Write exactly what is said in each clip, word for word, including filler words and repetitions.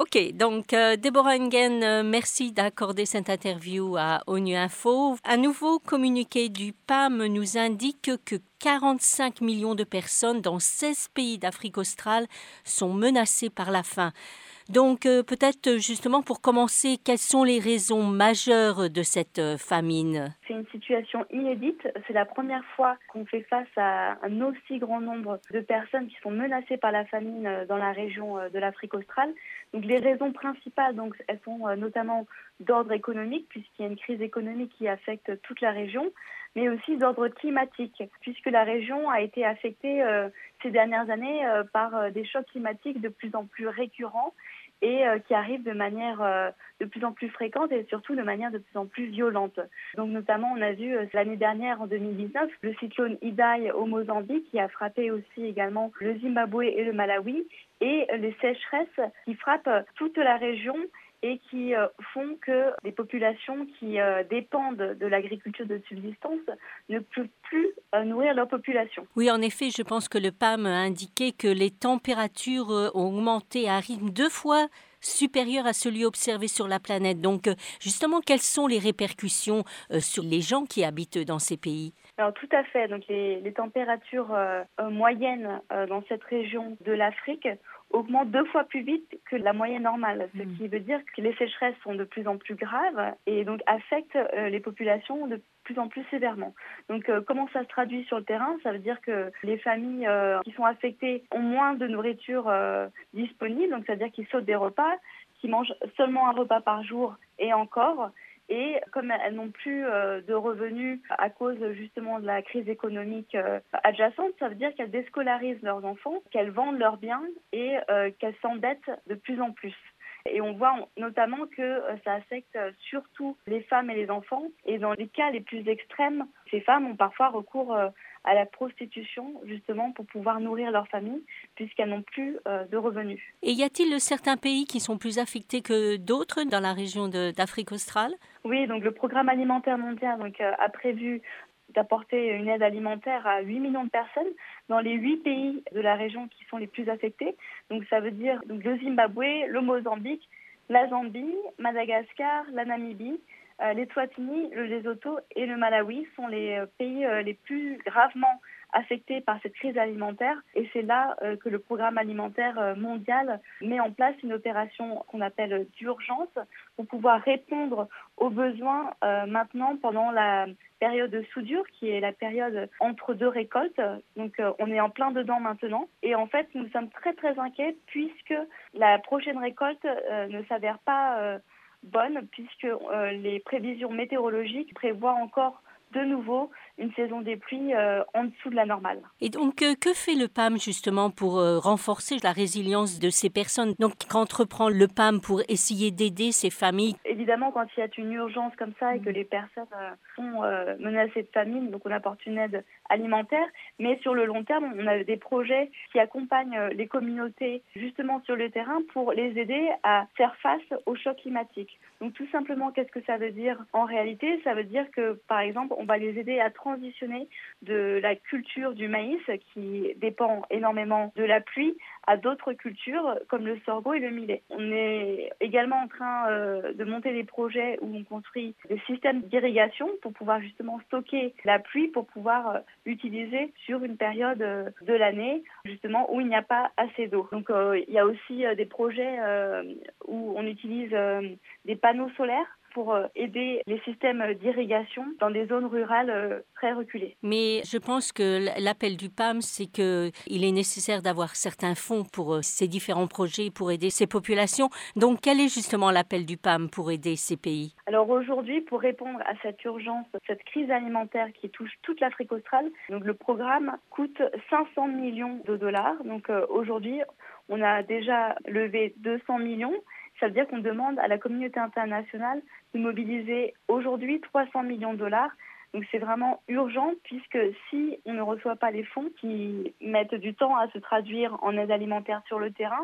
OK, donc euh, Déborah Engen, euh, merci d'accorder cette interview à ONU Info. Un nouveau communiqué du P A M nous indique que quarante-cinq millions de personnes dans seize pays d'Afrique australe sont menacées par la faim. Donc euh, peut-être justement pour commencer, quelles sont les raisons majeures de cette euh, famine ? C'est une situation inédite. C'est la première fois qu'on fait face à un aussi grand nombre de personnes qui sont menacées par la famine dans la région de l'Afrique australe. Donc les raisons principales, donc, elles sont notamment d'ordre économique, puisqu'il y a une crise économique qui affecte toute la région, mais aussi d'ordre climatique, puisque la région a été affectée euh, ces dernières années euh, par euh, des chocs climatiques de plus en plus récurrents et euh, qui arrivent de manière euh, de plus en plus fréquente et surtout de manière de plus en plus violente. Donc notamment, on a vu euh, l'année dernière, en deux mille dix-neuf, le cyclone Idai au Mozambique qui a frappé aussi également le Zimbabwe et le Malawi, et euh, les sécheresses qui frappent toute la région et qui euh, font que les populations qui euh, dépendent de l'agriculture de subsistance ne peuvent plus euh, nourrir leur population. Oui, en effet, je pense que le P A M a indiqué que les températures euh, ont augmenté à un rythme deux fois supérieur à celui observé sur la planète. Donc, euh, justement, quelles sont les répercussions euh, sur les gens qui habitent dans ces pays ? Alors tout à fait. Donc les, les températures euh, euh, moyennes euh, dans cette région de l'Afrique augmentent deux fois plus vite que la moyenne normale, ce qui veut dire que les sécheresses sont de plus en plus graves et donc affectent euh, les populations de plus en plus sévèrement. Donc euh, comment ça se traduit sur le terrain ? Ça veut dire que les familles euh, qui sont affectées ont moins de nourriture euh, disponible, donc c'est-à-dire qu'ils sautent des repas, qu'ils mangent seulement un repas par jour et encore. Et comme elles n'ont plus euh, de revenus à cause justement de la crise économique euh, adjacente, ça veut dire qu'elles déscolarisent leurs enfants, qu'elles vendent leurs biens et euh, qu'elles s'endettent de plus en plus. Et on voit notamment que euh, ça affecte surtout les femmes et les enfants. Et dans les cas les plus extrêmes, ces femmes ont parfois recours euh, à la prostitution justement pour pouvoir nourrir leur famille puisqu'elles n'ont plus euh, de revenus. Et y a-t-il certains pays qui sont plus affectés que d'autres dans la région de, d'Afrique australe ? Oui, donc le Programme alimentaire mondial donc, euh, a prévu d'apporter une aide alimentaire à huit millions de personnes dans les huit pays de la région qui sont les plus affectés. Donc ça veut dire donc, le Zimbabwe, le Mozambique, la Zambie, Madagascar, la Namibie, euh, l'Eswatini, le Lesotho et le Malawi sont les euh, pays euh, les plus gravement affectés par cette crise alimentaire. Et c'est là euh, que le Programme alimentaire euh, mondial met en place une opération qu'on appelle d'urgence pour pouvoir répondre aux besoins euh, maintenant pendant la période de soudure, qui est la période entre deux récoltes. Donc euh, on est en plein dedans maintenant. Et en fait, nous sommes très très inquiets puisque la prochaine récolte euh, ne s'avère pas euh, bonne, puisque euh, les prévisions météorologiques prévoient encore de nouveau une saison des pluies euh, en dessous de la normale. Et donc, euh, que fait le P A M justement pour euh, renforcer la résilience de ces personnes ? Donc, qu'entreprend le P A M pour essayer d'aider ces familles ? Évidemment, quand il y a une urgence comme ça et que les personnes euh, sont euh, menacées de famine, donc on apporte une aide alimentaire. Mais sur le long terme, on a des projets qui accompagnent les communautés justement sur le terrain pour les aider à faire face au choc climatique. Donc tout simplement, qu'est-ce que ça veut dire en réalité ? Ça veut dire que, par exemple, on va les aider à transitionner de la culture du maïs, qui dépend énormément de la pluie, à d'autres cultures comme le sorgho et le millet. On est également en train euh, de monter des projets où on construit des systèmes d'irrigation pour pouvoir justement stocker la pluie pour pouvoir euh, l'utiliser sur une période euh, de l'année justement où il n'y a pas assez d'eau. Donc euh, il y a aussi euh, des projets euh, où on utilise euh, des panneaux solaires pour aider les systèmes d'irrigation dans des zones rurales très reculées. Mais je pense que l'appel du P A M, c'est qu'il est nécessaire d'avoir certains fonds pour ces différents projets, pour aider ces populations. Donc, quel est justement l'appel du P A M pour aider ces pays ? Alors aujourd'hui, pour répondre à cette urgence, cette crise alimentaire qui touche toute l'Afrique australe, donc le programme coûte cinq cents millions de dollars. Donc euh, aujourd'hui, on a déjà levé deux cents millions. Ça veut dire qu'on demande à la communauté internationale de mobiliser aujourd'hui trois cents millions de dollars. Donc c'est vraiment urgent puisque si on ne reçoit pas les fonds qui mettent du temps à se traduire en aide alimentaire sur le terrain,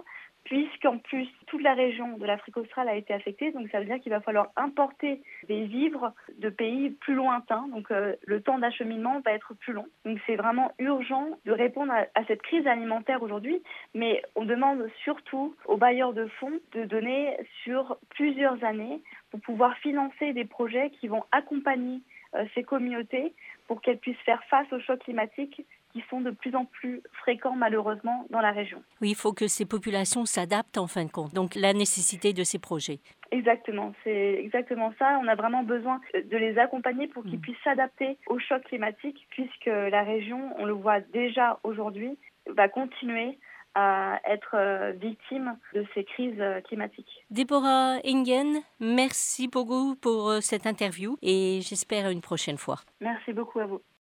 puisqu'en plus, toute la région de l'Afrique australe a été affectée. Donc, ça veut dire qu'il va falloir importer des vivres de pays plus lointains. Donc, euh, le temps d'acheminement va être plus long. Donc, c'est vraiment urgent de répondre à, à cette crise alimentaire aujourd'hui. Mais on demande surtout aux bailleurs de fonds de donner sur plusieurs années pour pouvoir financer des projets qui vont accompagner euh, ces communautés pour qu'elles puissent faire face aux chocs climatiques qui sont de plus en plus fréquents malheureusement dans la région. Oui, il faut que ces populations s'adaptent en fin de compte. Donc la nécessité de ces projets. Exactement, c'est exactement ça. On a vraiment besoin de les accompagner pour qu'ils Mmh. puissent s'adapter aux chocs climatiques, puisque la région, on le voit déjà aujourd'hui, va continuer à être victime de ces crises climatiques. Deborah Ingen, merci beaucoup pour cette interview et j'espère à une prochaine fois. Merci beaucoup à vous.